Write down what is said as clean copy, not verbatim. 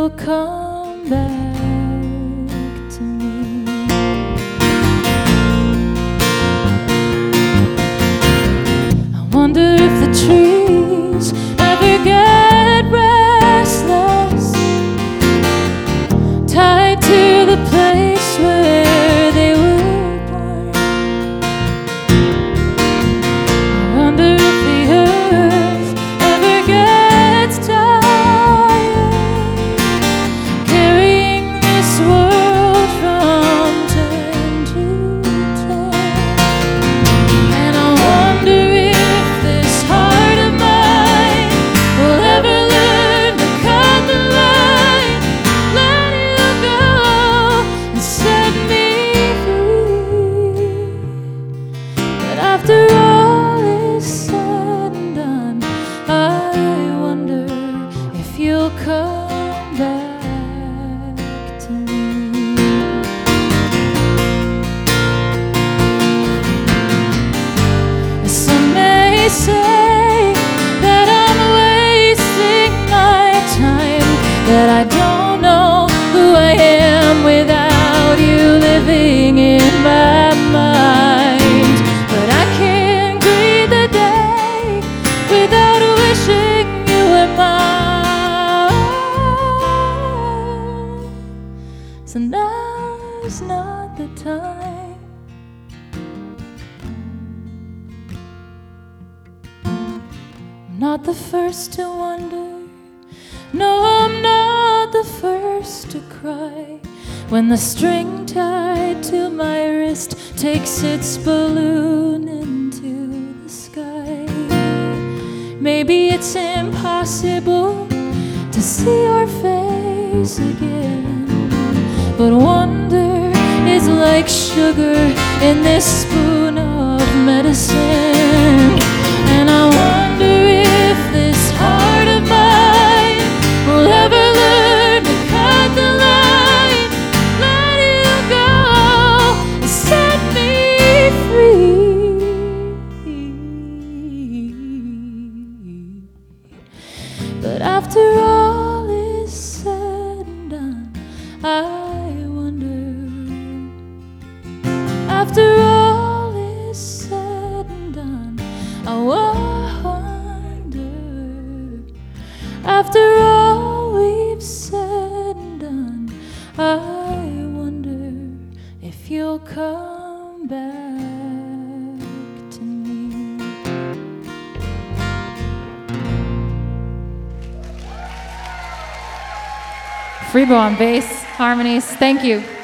you'll come back to me. I wonder if the trees ever get restless, tied to the place where they were born. I wonder if the earth ever gets tired, carrying this world from turn to turn. And I wonder if this heart of mine will ever learn to cut the line, let you go and set me free. But after all is said and done, I wonder if you'll come back to me. Some may say that I'm wasting my time, that I don't know who I am without you living in my mind. But I can't greet the day without wishing you were mine. So now's not the time. I'm not the first to wonder, no, I'm not the first to cry when the string tied to my wrist takes its balloon into the sky. Maybe it's impossible to see your face again, but wonder is like sugar in this spoon of medicine. And I wonder if this heart of mine will ever learn to cut the line, let you go and set me free. But after all is said and done, I wonder, after all is said and done, I wonder, after all we've said and done, I wonder if you'll come back to me. Freebo on bass, harmonies. Thank you.